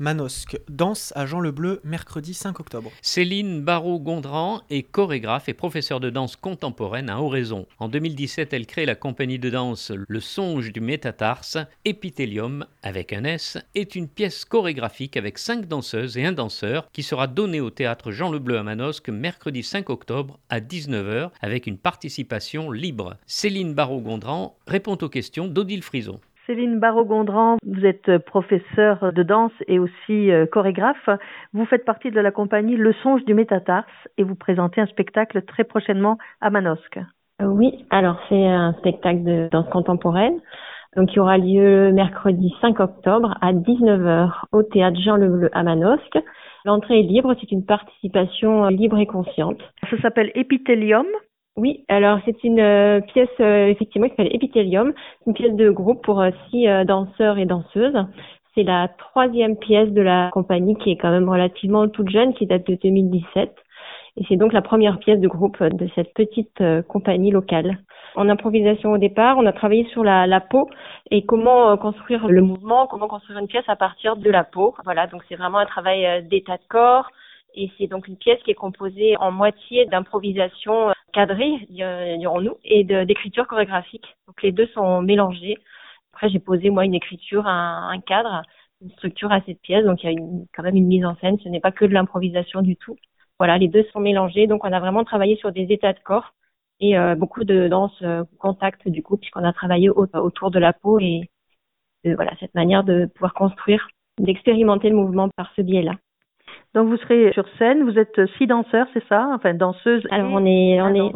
Manosque, danse à Jean Le Bleu, mercredi 5 octobre. Céline Barraud-Gondran est chorégraphe et professeure de danse contemporaine à Oraison. En 2017, elle crée la compagnie de danse Le Songe du Métatarse. Épithélium, avec un S, est une pièce chorégraphique avec 5 danseuses et un danseur qui sera donnée au théâtre Jean Le Bleu à Manosque mercredi 5 octobre à 19h avec une participation libre. Céline Barraud-Gondran répond aux questions d'Odile Frison. Céline Barraud-Gondran, vous êtes professeure de danse et aussi chorégraphe. Vous faites partie de la compagnie Le Songe du Métatarse et vous présentez un spectacle très prochainement à Manosque. Oui, alors c'est un spectacle de danse contemporaine qui aura lieu mercredi 5 octobre à 19h au théâtre Jean Le Bleu à Manosque. L'entrée est libre, c'est une participation libre et consciente. Ça s'appelle Épithélium. Oui, alors c'est une pièce effectivement qui s'appelle Épithélium, une pièce de groupe pour 6 danseurs et danseuses. C'est la 3e pièce de la compagnie qui est quand même relativement toute jeune, qui date de 2017. Et c'est donc la première pièce de groupe de cette petite compagnie locale. En improvisation au départ, on a travaillé sur la peau et comment construire le mouvement, comment construire une pièce à partir de la peau. Voilà, donc c'est vraiment un travail d'état de corps. Et c'est donc une pièce qui est composée en moitié d'improvisation cadrée, dirons-nous, et d'écriture chorégraphique. Donc les deux sont mélangés. Après, j'ai posé, moi, une écriture, un cadre, une structure à cette pièce. Donc il y a quand même une mise en scène. Ce n'est pas que de l'improvisation du tout. Voilà, les deux sont mélangés. Donc on a vraiment travaillé sur des états de corps et beaucoup de danse contact du coup, puisqu'on a travaillé autour de la peau et voilà, cette manière de pouvoir construire, d'expérimenter le mouvement par ce biais-là. Donc vous serez sur scène, vous êtes 6 danseurs, c'est ça? Enfin danseuses. Alors on est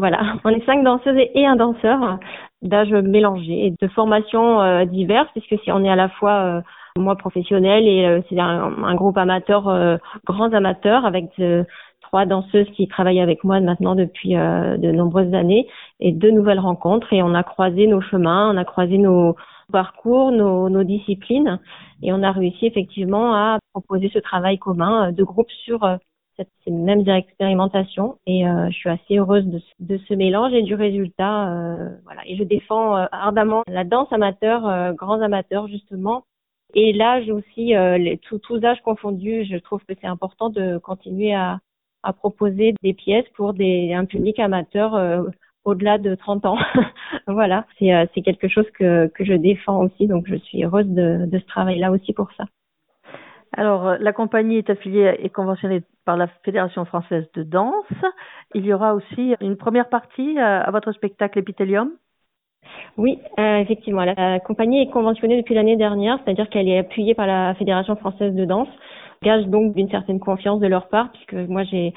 5 danseuses et un danseur d'âge mélangé et de formations diverses, puisque on est à la fois moi professionnelle et c'est un groupe amateur, grands amateurs avec 3 danseuses qui travaillent avec moi maintenant depuis de nombreuses années et 2 nouvelles rencontres et on a croisé nos chemins, on a croisé nos parcours, nos disciplines et on a réussi effectivement à proposer ce travail commun de groupe sur ces mêmes expérimentations et je suis assez heureuse de ce mélange et du résultat. Voilà. Et je défends ardemment la danse amateur, grands amateurs justement. Et l'âge aussi, tous âges confondus, je trouve que c'est important de continuer à proposer des pièces pour un public amateur au-delà de 30 ans. Voilà, c'est quelque chose que je défends aussi, donc je suis heureuse de ce travail-là aussi pour ça. Alors, la compagnie est affiliée et conventionnée par la Fédération française de danse. Il y aura aussi une première partie à votre spectacle Épithélium. Oui, effectivement, la compagnie est conventionnée depuis l'année dernière, c'est-à-dire qu'elle est appuyée par la Fédération française de danse. Gage donc d'une certaine confiance de leur part, puisque moi j'ai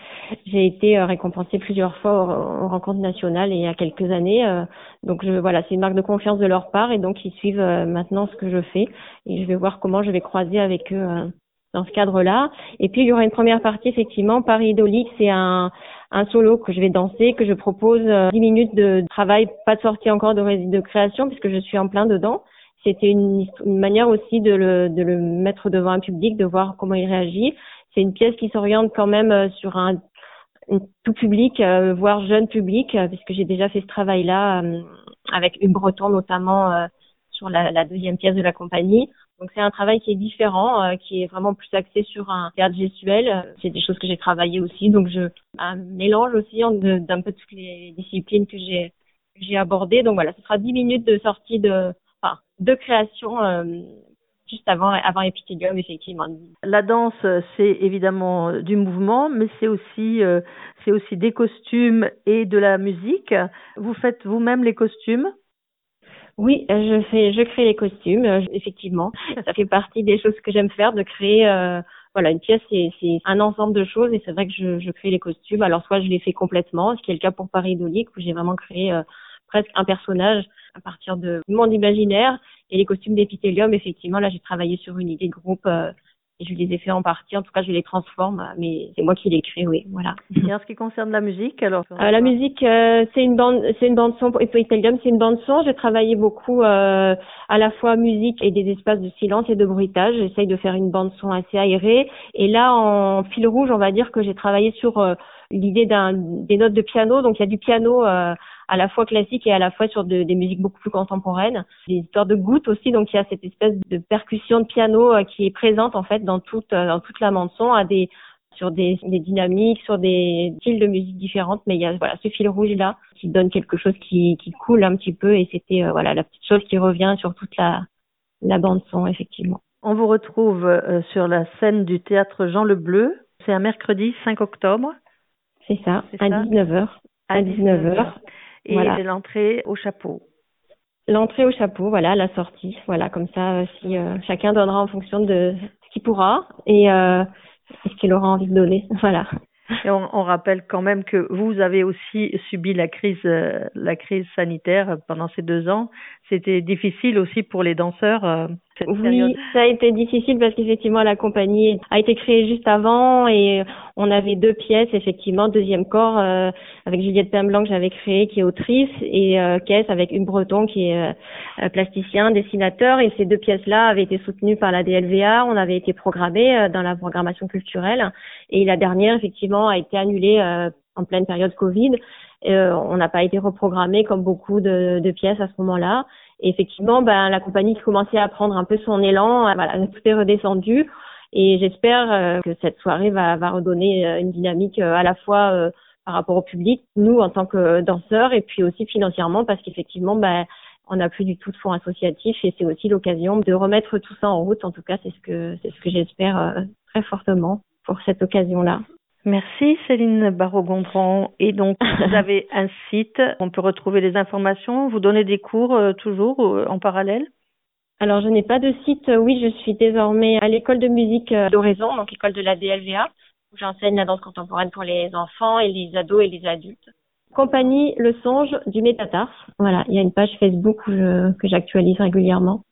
été récompensée plusieurs fois aux rencontres nationales et il y a quelques années. Donc voilà, c'est une marque de confiance de leur part et donc ils suivent maintenant ce que je fais et je vais voir comment je vais croiser avec eux dans ce cadre-là. Et puis il y aura une première partie effectivement, Paris Idolique, c'est un solo que je vais danser, que je propose 10 minutes de travail, pas de sortie encore de création puisque je suis en plein dedans. C'était une manière aussi de le mettre devant un public, de voir comment il réagit. C'est une pièce qui s'oriente quand même sur un tout public, voire jeune public, puisque j'ai déjà fait ce travail-là avec Hugues Breton notamment sur la 2e pièce de la compagnie. Donc c'est un travail qui est différent, qui est vraiment plus axé sur un théâtre gestuel. C'est des choses que j'ai travaillées aussi, donc un mélange aussi d'un peu toutes les disciplines que j'ai abordées. Donc voilà, ce sera 10 minutes de sortie de création juste avant Épithélium, effectivement. La danse, c'est évidemment du mouvement, mais c'est aussi des costumes et de la musique. Vous faites vous-même les costumes? Oui, je crée les costumes, effectivement. Ça fait partie des choses que j'aime faire, de créer une pièce, c'est un ensemble de choses et c'est vrai que je crée les costumes. Alors soit je les fais complètement, ce qui est le cas pour Paris Idolique où j'ai vraiment créé presque un personnage à partir de monde imaginaire et les costumes d'Épithélium, effectivement, là j'ai travaillé sur une idée de groupe et je les ai fait en partie, en tout cas je les transforme, mais c'est moi qui les crée, oui, voilà. Et en ce qui concerne la musique, alors la musique, c'est une bande son pour Épithélium, c'est une bande son. J'ai travaillé beaucoup à la fois musique et des espaces de silence et de bruitage. J'essaye de faire une bande son assez aérée. Et là, en fil rouge, on va dire que j'ai travaillé sur l'idée des notes de piano. Donc il y a du piano à la fois classique et à la fois sur des musiques beaucoup plus contemporaines. Des histoires de gouttes aussi, donc il y a cette espèce de percussion de piano qui est présente en fait dans toute la bande son, sur des dynamiques, sur des styles de musique différentes, mais il y a ce fil rouge là qui donne quelque chose qui coule un petit peu, et c'était la petite chose qui revient sur toute la bande son effectivement. On vous retrouve sur la scène du théâtre Jean Le Bleu. C'est un mercredi 5 octobre. C'est ça, à 19h. À 19h. Et voilà. L'entrée au chapeau. L'entrée au chapeau, voilà, la sortie. Voilà, comme ça, si chacun donnera en fonction de ce qu'il pourra et ce qu'il aura envie de donner. Voilà. Et on rappelle quand même que vous avez aussi subi la crise sanitaire pendant ces 2 ans. C'était difficile aussi pour les danseurs. Cette période. Ça a été difficile parce qu'effectivement la compagnie a été créée juste avant et on avait 2 pièces, effectivement, deuxième corps avec Juliette Pemblanc que j'avais créée, qui est autrice, et Caisse avec Hugues Breton qui est plasticien, dessinateur, et ces 2 pièces-là avaient été soutenues par la DLVA. On avait été programmées dans la programmation culturelle, et la dernière effectivement a été annulée en pleine période Covid. On n'a pas été reprogrammé comme beaucoup de pièces à ce moment-là. Et effectivement, la compagnie commençait à prendre un peu son élan. Tout est redescendu. Et j'espère que cette soirée va redonner une dynamique à la fois par rapport au public, nous en tant que danseurs, et puis aussi financièrement, parce qu'effectivement, on n'a plus du tout de fonds associatifs, et c'est aussi l'occasion de remettre tout ça en route. En tout cas, c'est ce que j'espère très fortement pour cette occasion-là. Merci Céline Barraud-Gondran. Et donc, vous avez un site, on peut retrouver les informations, vous donnez des cours toujours en parallèle? Alors, je n'ai pas de site. Oui, je suis désormais à l'école de musique d'Oraison, donc école de la DLVA, où j'enseigne la danse contemporaine pour les enfants et les ados et les adultes. Compagnie Le Songe du Métatarse. Voilà, il y a une page Facebook que j'actualise régulièrement.